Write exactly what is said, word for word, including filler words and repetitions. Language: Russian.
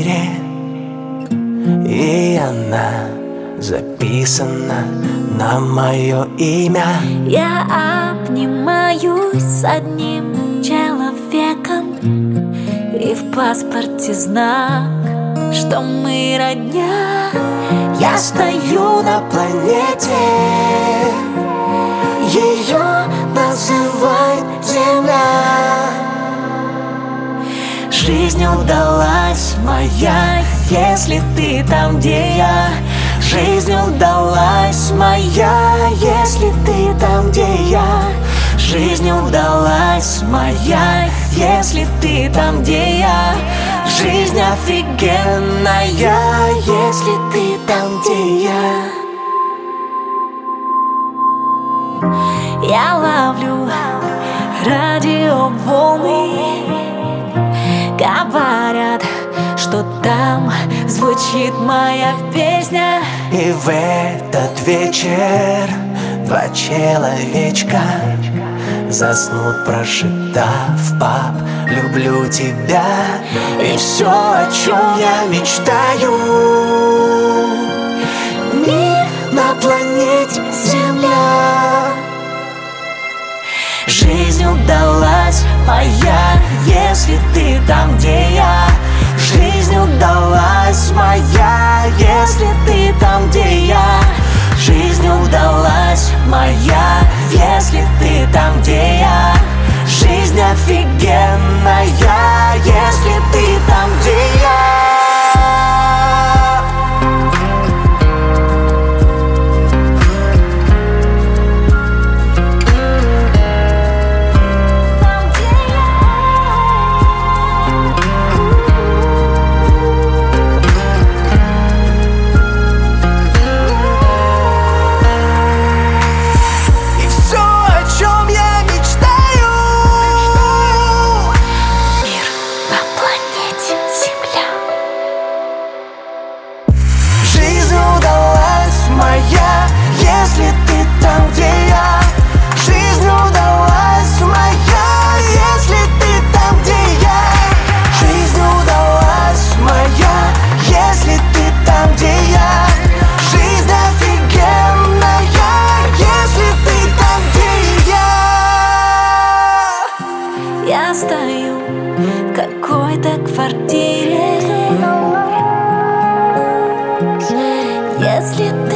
квартире, и она записана на мое имя. Я обнимаюсь с одним человеком, и в паспорте знак, что мы родня. Я стою на планете, ее называют Земля. Жизнь удалась моя, если ты там, где я. Жизнь удалась моя, если ты там, где я. Жизнь удалась моя, если ты там, где я. Жизнь офигенная, если ты там, где я. Я ловлю радиоволны, говорят, что там звучит моя песня. И в этот вечер два человечка заснут, прошептав: пап, люблю тебя. И все, о чем я мечтаю, мир на планете Земля. Жизнь удалась моя, если ты там, где я. Жизнь удалась моя, если ты там, где я. Жизнь удалась моя, если ты там, где я. Жизнь офигенная, если ты там, где я. Если ты там, где я. Жизнь удалась моя, если ты там, где я. Жизнь удалась моя, если ты там, где я. Жизнь офигенная, если ты там, где я. Я стою в какой-то квартире, если ты